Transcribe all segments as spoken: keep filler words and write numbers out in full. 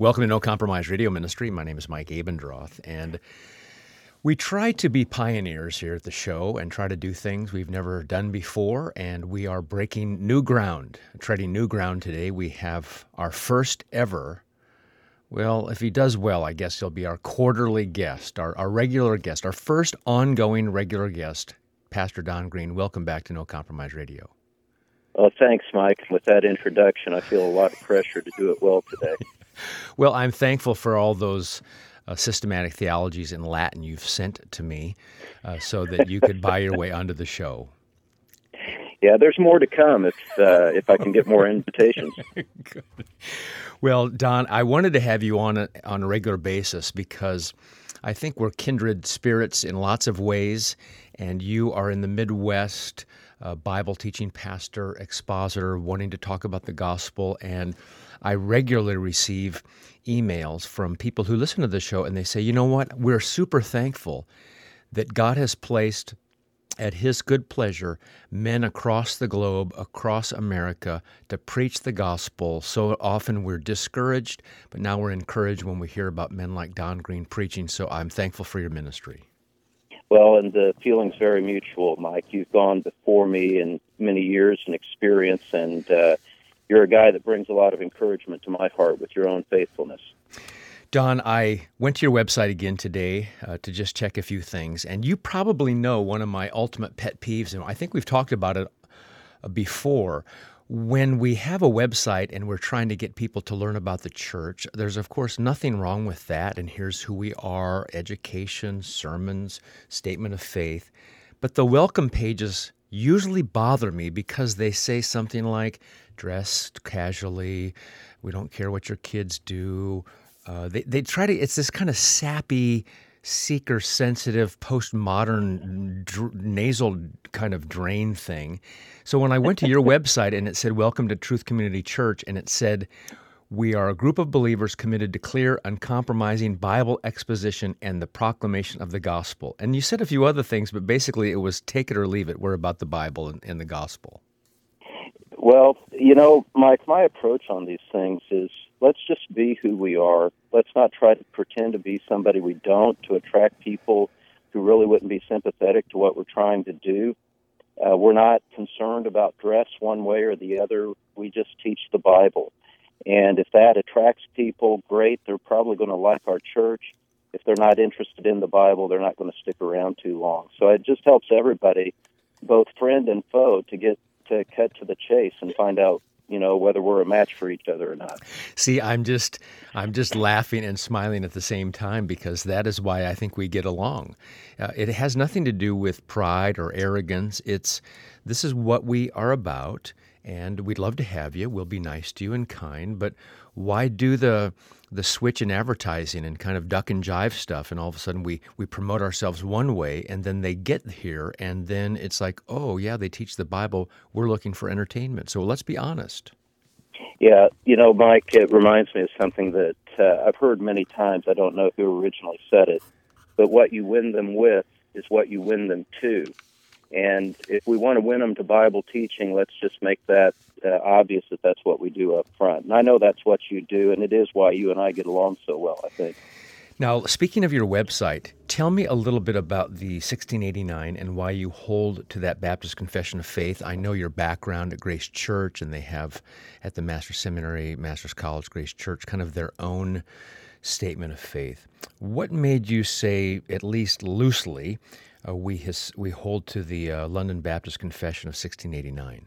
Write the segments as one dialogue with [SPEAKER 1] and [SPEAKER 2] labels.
[SPEAKER 1] Welcome to No Compromise Radio Ministry. My name is Mike Abendroth, and we try to be pioneers here at the show and try to do things we've never done before, and we are breaking new ground, treading new ground today. We have our first ever, well, if he does well, I guess he'll be our quarterly guest, our, our regular guest, our first ongoing regular guest, Pastor Don Green. Welcome back to No Compromise Radio.
[SPEAKER 2] Well, thanks, Mike. With that introduction, I feel a lot of pressure to do it well today.
[SPEAKER 1] Well, I'm thankful for all those uh, systematic theologies in Latin you've sent to me uh, so that you could buy your way onto the show.
[SPEAKER 2] Yeah, there's more to come if uh, if I can get more invitations.
[SPEAKER 1] Good. Well, Don, I wanted to have you on a, on a regular basis because I think we're kindred spirits in lots of ways, and you are in the Midwest, uh, Bible teaching pastor, expositor, wanting to talk about the gospel, and I regularly receive emails from people who listen to the show, and they say, you know what, we're super thankful that God has placed at His good pleasure men across the globe, across America, to preach the gospel. So often we're discouraged, but now we're encouraged when we hear about men like Don Green preaching, so I'm thankful for your ministry.
[SPEAKER 2] Well, and the feeling's very mutual, Mike. You've gone before me in many years and experience, and uh, you're a guy that brings a lot of encouragement to my heart with your own faithfulness.
[SPEAKER 1] Don, I went to your website again today uh, to just check a few things, and you probably know one of my ultimate pet peeves, and I think we've talked about it uh, before. When we have a website and we're trying to get people to learn about the church, there's, of course, nothing wrong with that, and here's who we are, education, sermons, statement of faith. But the welcome pages usually bother me because they say something like, dress casually, we don't care what your kids do. Uh, they, they try to, it's this kind of sappy, seeker-sensitive, postmodern, dr- nasal kind of drain thing. So when I went to your website and it said, welcome to Truth Community Church, and it said, we are a group of believers committed to clear, uncompromising Bible exposition and the proclamation of the gospel. And you said a few other things, but basically it was take it or leave it. We're about the Bible and, and the gospel.
[SPEAKER 2] Well, you know, Mike, my approach on these things is let's just be who we are. Let's not try to pretend to be somebody we don't to attract people who really wouldn't be sympathetic to what we're trying to do. Uh, we're not concerned about dress one way or the other. We just teach the Bible. And if that attracts people, great. They're probably going to like our church. If they're not interested in the Bible, they're not going to stick around too long. So it just helps everybody, both friend and foe, to get to cut to the chase and find out, you know, whether we're a match for each other or not.
[SPEAKER 1] See, I'm just I'm just laughing and smiling at the same time because that is why I think we get along. Uh, it has nothing to do with pride or arrogance. It's this is what we are about, and we'd love to have you. We'll be nice to you and kind, but why do the the switch in advertising and kind of duck and jive stuff, and all of a sudden we, we promote ourselves one way, and then they get here, and then it's like, oh, yeah, they teach the Bible. We're looking for entertainment. So let's be honest.
[SPEAKER 2] Yeah, you know, Mike, it reminds me of something that uh, I've heard many times. I don't know who originally said it, but what you win them with is what you win them to. And if we want to win them to Bible teaching, let's just make that uh, obvious that that's what we do up front. And I know that's what you do, and it is why you and I get along so well, I think.
[SPEAKER 1] Now, speaking of your website, tell me a little bit about the sixteen eighty-nine and why you hold to that Baptist Confession of Faith. I know your background at Grace Church, and they have at the Master's Seminary, Master's College, Grace Church, kind of their own statement of faith. What made you say, at least loosely, Uh, we his, we hold to the uh, London Baptist Confession of sixteen eighty-nine?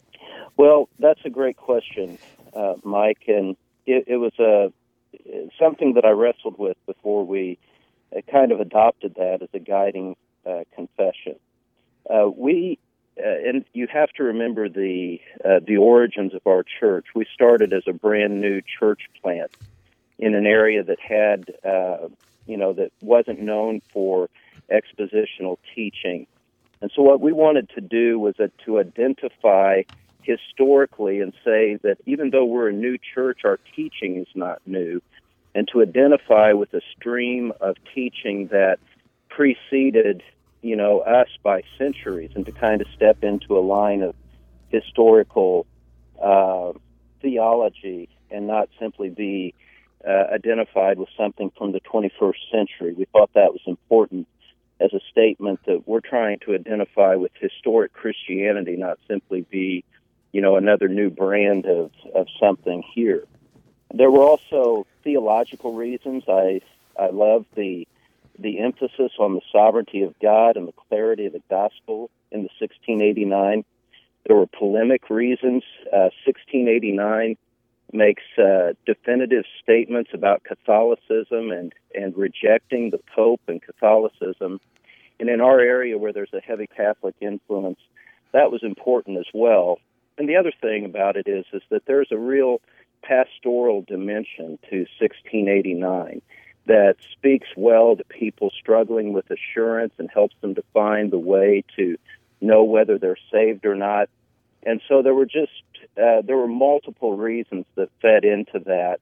[SPEAKER 2] Well, that's a great question, uh, Mike, and it, it was a something that I wrestled with before we uh, kind of adopted that as a guiding uh, confession. Uh, we, uh, and you have to remember the uh, the origins of our church. We started as a brand new church plant in an area that had, uh, you know, that wasn't known for expositional teaching. And so what we wanted to do was uh, to identify historically and say that even though we're a new church, our teaching is not new, and to identify with a stream of teaching that preceded, you know, us by centuries, and to kind of step into a line of historical uh, theology and not simply be uh, identified with something from the twenty-first century. We thought that was important as a statement that we're trying to identify with historic Christianity, not simply be, you know, another new brand of, of something here. There were also theological reasons. I I love the the emphasis on the sovereignty of God and the clarity of the gospel in the sixteen eighty-nine. There were polemic reasons. Uh, sixteen eighty-nine makes uh, definitive statements about Catholicism and, and rejecting the Pope and Catholicism. And in our area where there's a heavy Catholic influence, that was important as well. And the other thing about it is, is that there's a real pastoral dimension to sixteen eighty-nine that speaks well to people struggling with assurance and helps them to find the way to know whether they're saved or not. And so there were just, uh, there were multiple reasons that fed into that.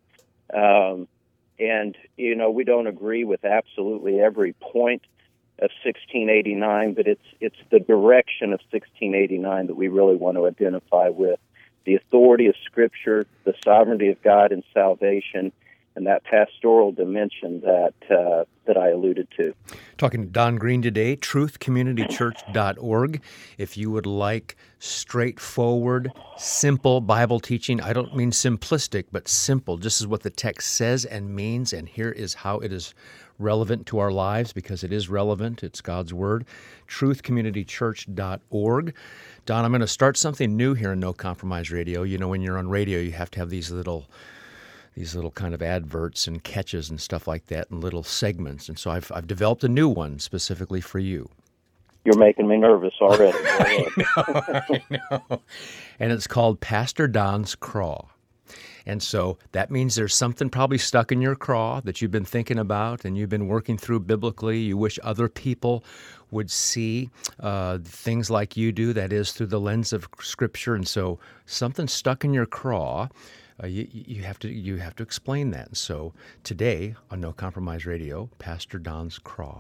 [SPEAKER 2] Um, and, you know, we don't agree with absolutely every point of sixteen eighty-nine, but it's it's the direction of sixteen eighty-nine that we really want to identify with. The authority of Scripture, the sovereignty of God in salvation, and that pastoral dimension that uh, that I alluded to.
[SPEAKER 1] Talking to Don Green today, truth community church dot org. If you would like straightforward, simple Bible teaching, I don't mean simplistic, but simple. This is what the text says and means, and here is how it is relevant to our lives, because it is relevant. It's God's Word. truth community church dot org. Don, I'm going to start something new here in No Compromise Radio. You know, when you're on radio, you have to have these little these little kind of adverts and catches and stuff like that and little segments. And so I've I've developed a new one specifically for you.
[SPEAKER 2] You're making me nervous already.
[SPEAKER 1] I know, I know. And it's called Pastor Don's Craw. And so that means there's something probably stuck in your craw that you've been thinking about and you've been working through biblically. You wish other people would see uh, things like you do, that is, through the lens of Scripture. And so something stuck in your craw, uh, you, you have to you have to explain that. And so today on No Compromise Radio, Pastor Don's Craw.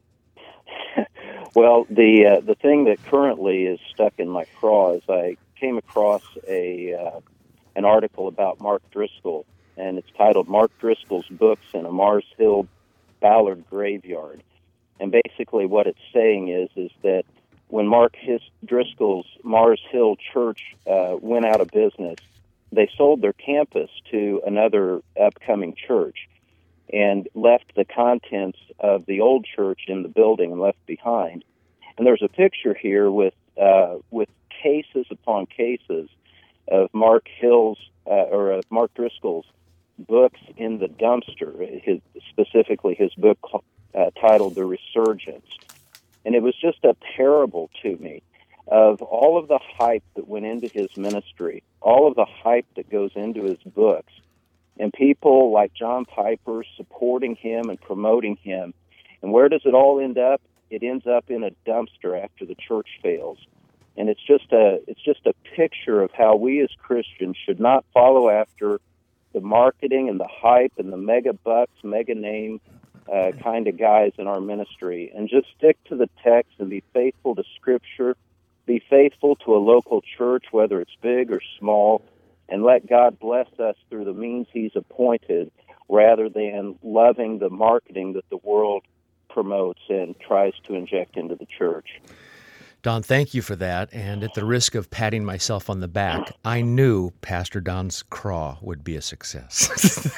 [SPEAKER 2] Well, the uh, the thing that currently is stuck in my craw is I came across a uh, an article about Mark Driscoll, and it's titled Mark Driscoll's Books in a Mars Hill Ballard Graveyard. And basically what it's saying is is that when Mark his, Driscoll's Mars Hill Church uh, went out of business, they sold their campus to another upcoming church and left the contents of the old church in the building and left behind. And there's a picture here with uh, with cases upon cases of Mark Hill's uh, or uh, Mark Driscoll's books in the dumpster. His specifically his book uh, titled "The Resurgence," and it was just a parable to me of all of the hype that went into his ministry, all of the hype that goes into his books, and people like John Piper supporting him and promoting him. And where does it all end up? It ends up in a dumpster after the church fails. And it's just a it's just a picture of how we as Christians should not follow after the marketing and the hype and the mega bucks, mega name uh, kind of guys in our ministry, and just stick to the text and be faithful to Scripture, be faithful to a local church, whether it's big or small, and let God bless us through the means He's appointed, rather than loving the marketing that the world promotes and tries to inject into the church.
[SPEAKER 1] Don, thank you for that. And at the risk of patting myself on the back, I knew Pastor Don's Craw would be a success.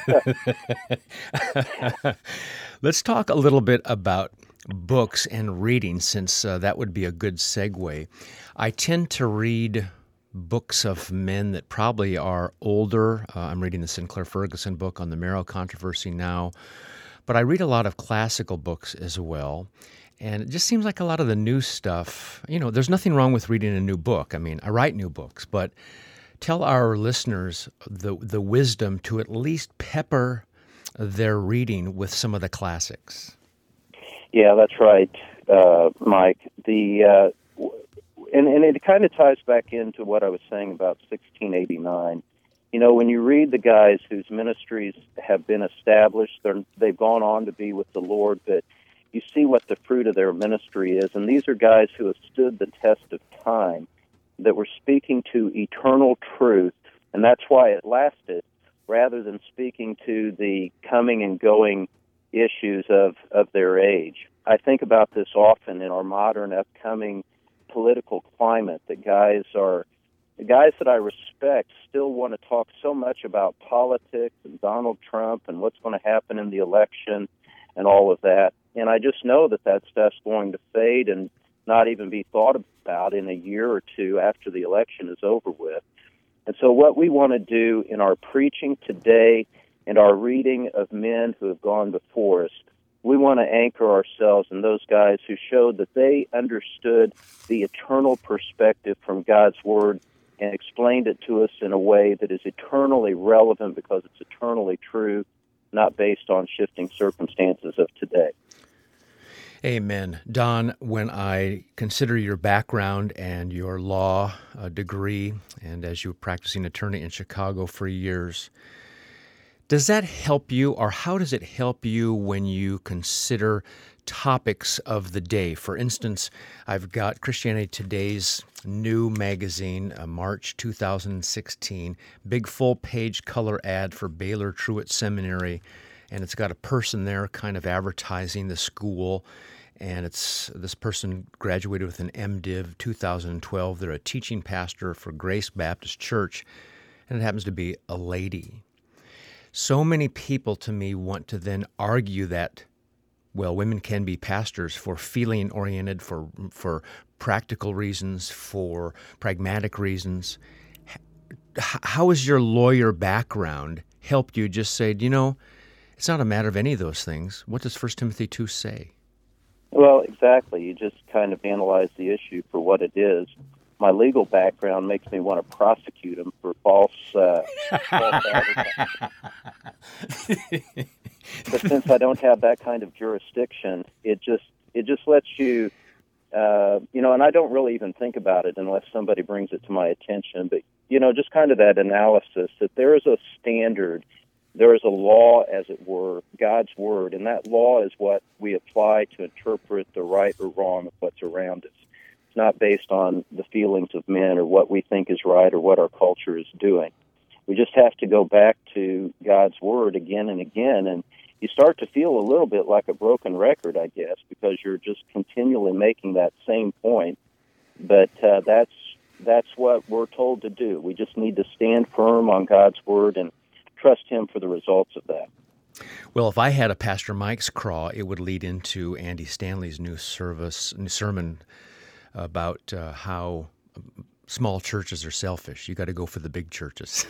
[SPEAKER 1] Let's talk a little bit about books and reading, since uh, that would be a good segue. I tend to read books of men that probably are older. Uh, I'm reading the Sinclair Ferguson book on the Marrow controversy now. But I read a lot of classical books as well. And it just seems like a lot of the new stuff, you know, there's nothing wrong with reading a new book. I mean, I write new books, but tell our listeners the the wisdom to at least pepper their reading with some of the classics.
[SPEAKER 2] Yeah, that's right, uh, Mike. The uh, and, and it kind of ties back into what I was saying about sixteen eighty-nine. You know, when you read the guys whose ministries have been established, they're, they've gone on to be with the Lord, but you see what the fruit of their ministry is. And these are guys who have stood the test of time, that were speaking to eternal truth, and that's why it lasted rather than speaking to the coming and going issues of, of their age. I think about this often in our modern upcoming political climate, that guys are, the guys that I respect still want to talk so much about politics and Donald Trump and what's going to happen in the election and all of that. And I just know that that stuff's going to fade and not even be thought about in a year or two after the election is over with. And so what we want to do in our preaching today and our reading of men who have gone before us, we want to anchor ourselves in those guys who showed that they understood the eternal perspective from God's Word and explained it to us in a way that is eternally relevant because it's eternally true, not based on shifting circumstances of today.
[SPEAKER 1] Amen. Don, when I consider your background and your law uh, degree, and as you were practicing attorney in Chicago for years, does that help you, or how does it help you when you consider topics of the day? For instance, I've got Christianity Today's new magazine, uh, March two thousand sixteen, big full-page color ad for Baylor Truett Seminary, and it's got a person there kind of advertising the school, and it's this person graduated with an MDiv two thousand twelve. They're a teaching pastor for Grace Baptist Church, and it happens to be a lady. So many people to me want to then argue that, well, women can be pastors for feeling-oriented, for for practical reasons, for pragmatic reasons. H- how has your lawyer background helped you just say, you know, it's not a matter of any of those things? What does First Timothy two say?
[SPEAKER 2] Well, exactly. You just kind of analyze the issue for what it is. My legal background makes me want to prosecute him for false, uh, false advertising. But since I don't have that kind of jurisdiction, it just it just lets you, uh, you know, and I don't really even think about it unless somebody brings it to my attention. But, you know, just kind of that analysis that there is a standard, there is a law, as it were, God's Word, and that law is what we apply to interpret the right or wrong of what's around us. It's not based on the feelings of men or what we think is right or what our culture is doing. We just have to go back to God's Word again and again, and you start to feel a little bit like a broken record, I guess, because you're just continually making that same point. But uh, that's that's what we're told to do. We just need to stand firm on God's Word and trust Him for the results of that.
[SPEAKER 1] Well, if I had a Pastor Mike's craw, it would lead into Andy Stanley's new service, new sermon about uh, how small churches are selfish. You got to go for the big churches.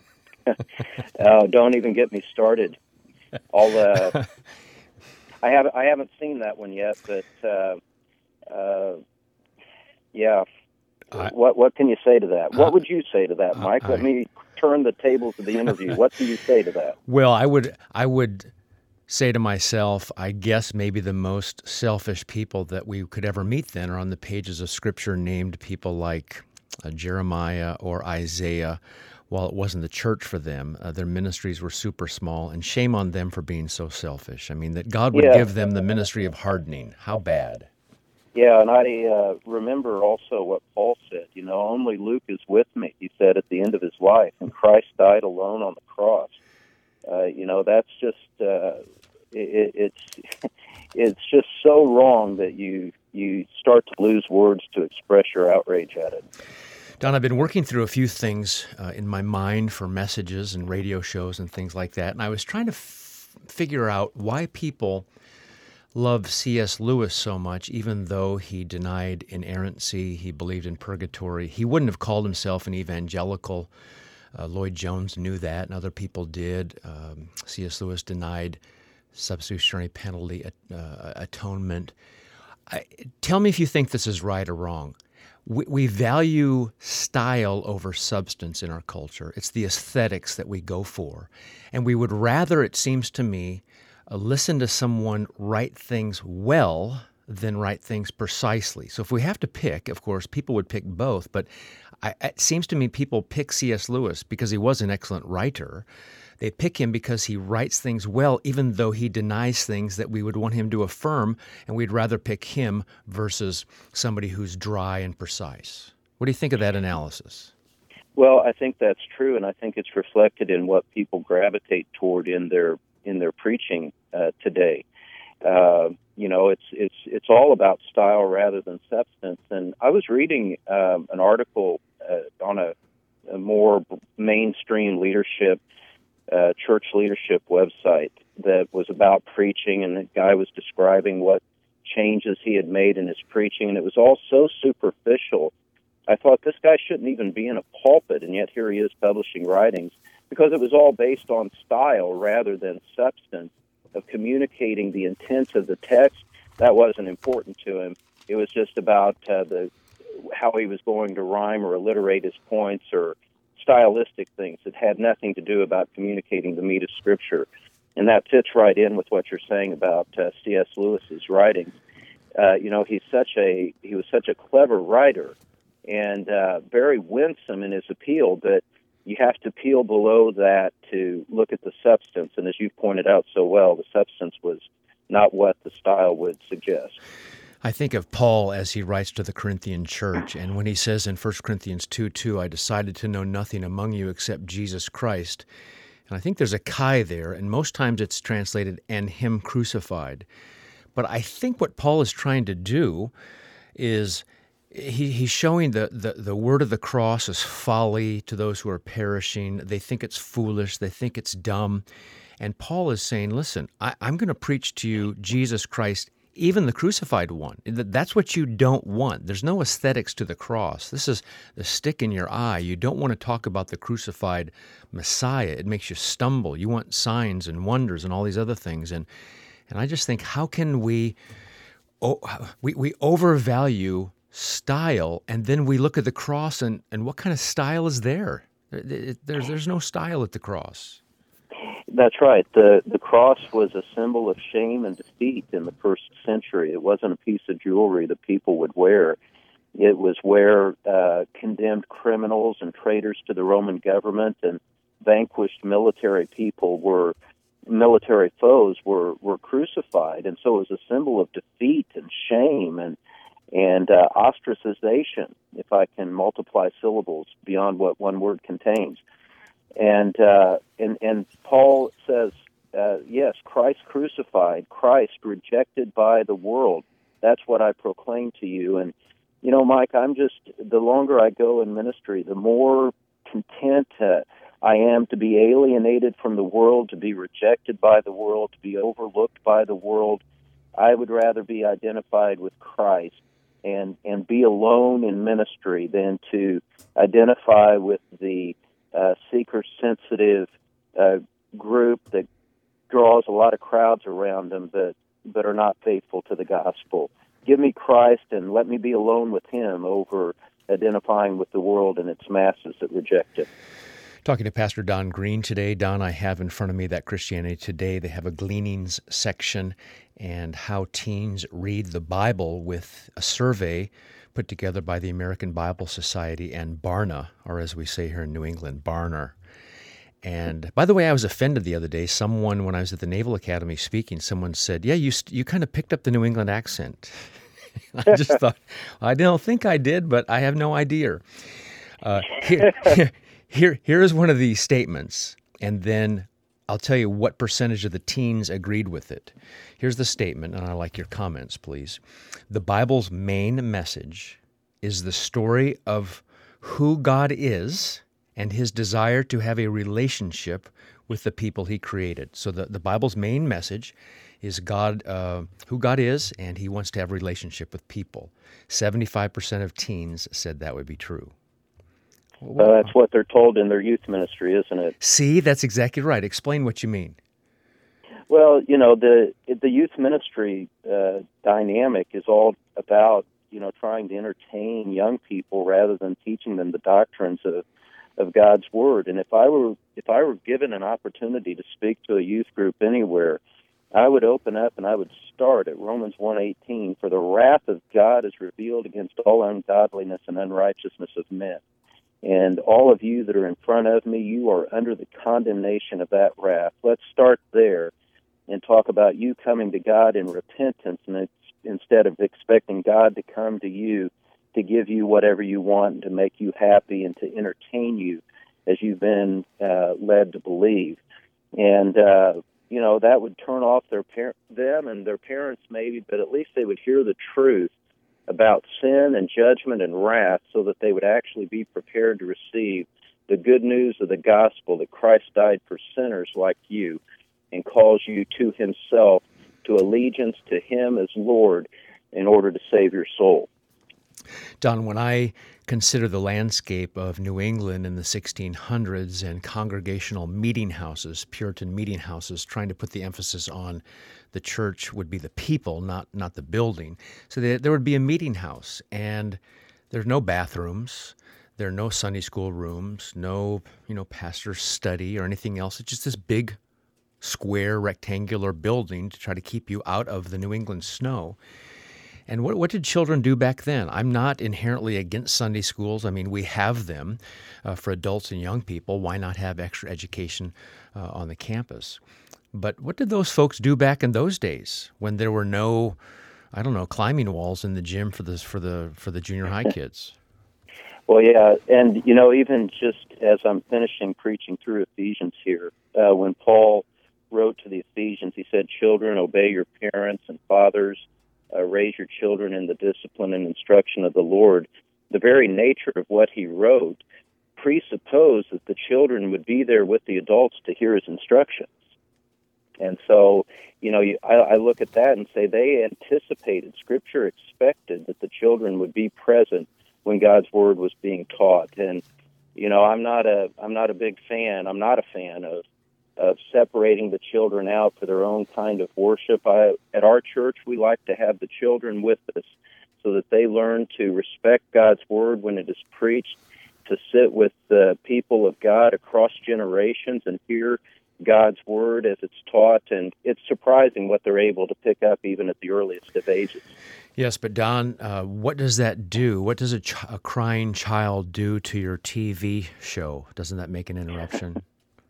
[SPEAKER 2] Oh, don't even get me started. I'll, uh, I haven't I haven't seen that one yet, but uh, uh, yeah. I, what what can you say to that? What uh, would you say to that, Mike? I, Let me turn the tables of the interview. What do you say to that?
[SPEAKER 1] Well, I would I would say to myself, I guess maybe the most selfish people that we could ever meet then are on the pages of Scripture named people like uh, Jeremiah or Isaiah. While it wasn't the church for them, uh, their ministries were super small, and shame on them for being so selfish. I mean, that God would
[SPEAKER 2] yeah.
[SPEAKER 1] give them the ministry of hardening. How bad?
[SPEAKER 2] Yeah, and I uh, remember also what Paul said, you know, only Luke is with me, he said at the end of his life, and Christ died alone on the cross. Uh, you know, that's just, uh, it, it's it's just so wrong that you you start to lose words to express your outrage at it.
[SPEAKER 1] Don, I've been working through a few things uh, in my mind for messages and radio shows and things like that, and I was trying to f- figure out why people love C S. Lewis so much, even though he denied inerrancy, he believed in purgatory. He wouldn't have called himself an evangelical. Uh, Lloyd Jones knew that, and other people did. Um, C S. Lewis denied substitutionary penalty uh, atonement. I, tell me if you think this is right or wrong. We, we value style over substance in our culture. It's the aesthetics that we go for. And we would rather, it seems to me, uh, listen to someone write things well than write things precisely. So if we have to pick, of course, people would pick both, but I, it seems to me people pick C S. Lewis because he was an excellent writer. They pick him because he writes things well, even though he denies things that we would want him to affirm, and we'd rather pick him versus somebody who's dry and precise. What do you think of that analysis?
[SPEAKER 2] Well, I think that's true, and I think it's reflected in what people gravitate toward in their in their preaching uh, today. Uh, you know, it's it's it's all about style rather than substance. And I was reading um, an article uh, on a, a more mainstream leadership, uh, church leadership website that was about preaching, and the guy was describing what changes he had made in his preaching, and it was all so superficial. I thought, this guy shouldn't even be in a pulpit, and yet here he is publishing writings, because it was all based on style rather than substance of communicating the intent of the text. That wasn't important to him. It was just about uh, the how he was going to rhyme or alliterate his points or stylistic things. It had nothing to do about communicating the meat of Scripture. And that fits right in with what you're saying about uh, C S. Lewis's writings. Uh, you know, he's such a he was such a clever writer, and uh, very winsome in his appeal, but you have to peel below that to look at the substance. And as you pointed out so well, the substance was not what the style would suggest.
[SPEAKER 1] I think of Paul as he writes to the Corinthian church, and when he says in First Corinthians two two, I decided to know nothing among you except Jesus Christ. And I think there's a chi there, and most times it's translated, and him crucified. But I think what Paul is trying to do is He, he's showing the, the, the word of the cross is folly to those who are perishing. They think it's foolish. They think it's dumb. And Paul is saying, listen, I, I'm going to preach to you Jesus Christ, even the crucified one. That's what you don't want. There's no aesthetics to the cross. This is the stick in your eye. You don't want to talk about the crucified Messiah. It makes you stumble. You want signs and wonders and all these other things. And and I just think, how can we, oh, we, we overvalue style, and then we look at the cross, and, and what kind of style is there? There's there's no style at the cross.
[SPEAKER 2] That's right. The the cross was a symbol of shame and defeat in the first century. It wasn't a piece of jewelry that people would wear. It was where uh, condemned criminals and traitors to the Roman government and vanquished military people were military foes were were crucified, and so it was a symbol of defeat and shame and and uh, ostracization, if I can multiply syllables beyond what one word contains. And uh, and, and Paul says, uh, yes, Christ crucified, Christ rejected by the world. That's what I proclaim to you. And, you know, Mike, I'm just, the longer I go in ministry, the more content uh, I am to be alienated from the world, to be rejected by the world, to be overlooked by the world. I would rather be identified with Christ and and be alone in ministry than to identify with the uh, seeker-sensitive uh, group that draws a lot of crowds around them but, but are not faithful to the gospel. Give me Christ and let me be alone with him over identifying with the world and its masses that reject it.
[SPEAKER 1] Talking to Pastor Don Green today. Don, I have in front of me that Christianity Today. They have a gleanings section and how teens read the Bible with a survey put together by the American Bible Society and Barna, or as we say here in New England, Barner. And by the way, I was offended the other day. Someone, when I was at the Naval Academy speaking, someone said, yeah, you you kind of picked up the New England accent. I just thought, I don't think I did, but I have no idea. Uh, here, here, here is one of these statements, and then I'll tell you what percentage of the teens agreed with it. Here's the statement, and I'd like your comments, please. The Bible's main message is the story of who God is and his desire to have a relationship with the people he created. So the, the Bible's main message is God, uh, who God is, and he wants to have a relationship with people. seventy-five percent of teens said that would be true.
[SPEAKER 2] Uh, that's what they're told in their youth ministry, isn't it?
[SPEAKER 1] See, that's exactly right. Explain what you mean.
[SPEAKER 2] Well, you know, the the youth ministry uh, dynamic is all about, you know, trying to entertain young people rather than teaching them the doctrines of, of God's Word. And if I were if I were given an opportunity to speak to a youth group anywhere, I would open up and I would start at Romans one eighteen, for the wrath of God is revealed against all ungodliness and unrighteousness of men. And all of you that are in front of me, you are under the condemnation of that wrath. Let's start there and talk about you coming to God in repentance, and it's, instead of expecting God to come to you to give you whatever you want and to make you happy and to entertain you as you've been uh, led to believe. And, uh, you know, that would turn off their par- them and their parents maybe, but at least they would hear the truth about sin and judgment and wrath so that they would actually be prepared to receive the good news of the gospel that Christ died for sinners like you and calls you to himself, to allegiance to him as Lord in order to save your soul.
[SPEAKER 1] Don, when I consider the landscape of New England in the sixteen hundreds and congregational meeting houses, Puritan meeting houses, trying to put the emphasis on the church would be the people, not not the building. So there, there would be a meeting house, and there's no bathrooms, there are no Sunday school rooms, no you know pastor's study or anything else. It's just this big, square, rectangular building to try to keep you out of the New England snow. And what what did children do back then? I'm not inherently against Sunday schools. I mean, we have them uh, for adults and young people. Why not have extra education uh, on the campus? But what did those folks do back in those days when there were no, I don't know, climbing walls in the gym for the for the for the junior high kids?
[SPEAKER 2] Well, yeah, and you know, even just as I'm finishing preaching through Ephesians here, uh, when Paul wrote to the Ephesians, he said, "Children, obey your parents and fathers. Uh, raise your children in the discipline and instruction of the Lord." The very nature of what he wrote presupposed that the children would be there with the adults to hear his instructions. And so, you know, you, I, I look at that and say they anticipated, Scripture expected that the children would be present when God's Word was being taught. And, you know, I'm not a I'm not a big fan, I'm not a fan of of separating the children out for their own kind of worship. I, at our church, we like to have the children with us so that they learn to respect God's Word when it is preached, to sit with the people of God across generations and hear God's Word as it's taught. And it's surprising what they're able to pick up even at the earliest of ages.
[SPEAKER 1] Yes, but Don, uh, what does that do? What does a, ch- a crying child do to your T V show? Doesn't that make an interruption?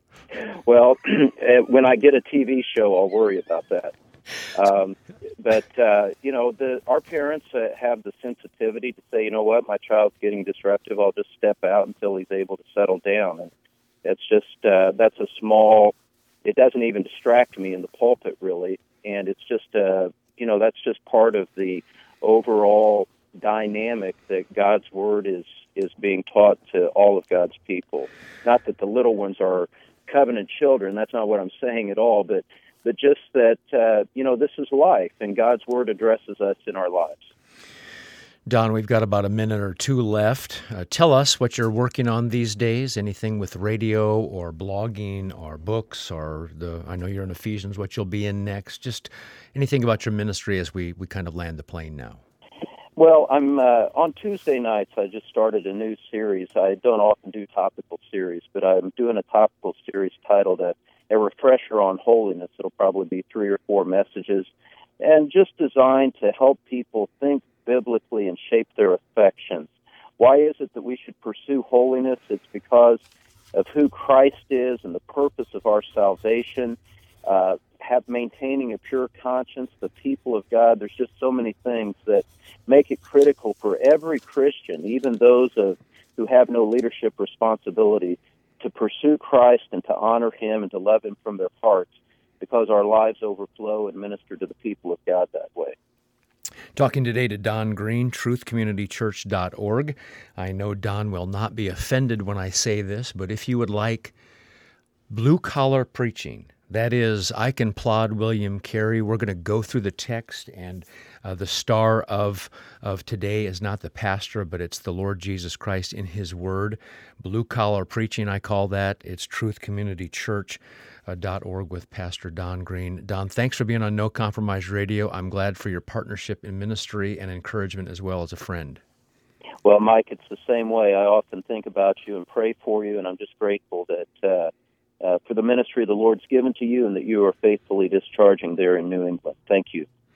[SPEAKER 2] Well, when I get a T V show, I'll worry about that. Um, but, uh, you know, the, our parents uh, have the sensitivity to say, you know what, my child's getting disruptive. I'll just step out until he's able to settle down. And it's just, uh, that's a small, it doesn't even distract me in the pulpit, really. And it's just, uh, you know, that's just part of the overall dynamic that God's Word is, is being taught to all of God's people. Not that the little ones are covenant children. That's not what I'm saying at all, but but just that, uh, you know, this is life, and God's Word addresses us in our lives.
[SPEAKER 1] Don, we've got about a minute or two left. Uh, tell us what you're working on these days, anything with radio or blogging or books or the, I know you're in Ephesians, what you'll be in next, just anything about your ministry as we, we kind of land the plane now.
[SPEAKER 2] Well, I'm uh, on Tuesday nights. I just started a new series. I don't often do topical series, but I'm doing a topical series titled a, a Refresher on Holiness. It'll probably be three or four messages, and just designed to help people think biblically and shape their affections. Why is it that we should pursue holiness? It's because of who Christ is and the purpose of our salvation. Uh, have maintaining a pure conscience, the people of God. There's just so many things that make it critical for every Christian, even those of, who have no leadership responsibility, to pursue Christ and to honor Him and to love Him from their hearts, because our lives overflow and minister to the people of God that way.
[SPEAKER 1] Talking today to Don Green, truth community church dot org. I know Don will not be offended when I say this, but if you would like blue-collar preaching, that is, I can plod William Carey. We're going to go through the text, and uh, the star of of today is not the pastor, but it's the Lord Jesus Christ in His Word. Blue-collar preaching, I call that. It's truth community church dot org with Pastor Don Green. Don, thanks for being on No Compromise Radio. I'm glad for your partnership in ministry and encouragement as well as a friend.
[SPEAKER 2] Well, Mike, it's the same way. I often think about you and pray for you, and I'm just grateful that uh, uh, for the ministry the Lord's given to you and that you are faithfully discharging there in New England. Thank you.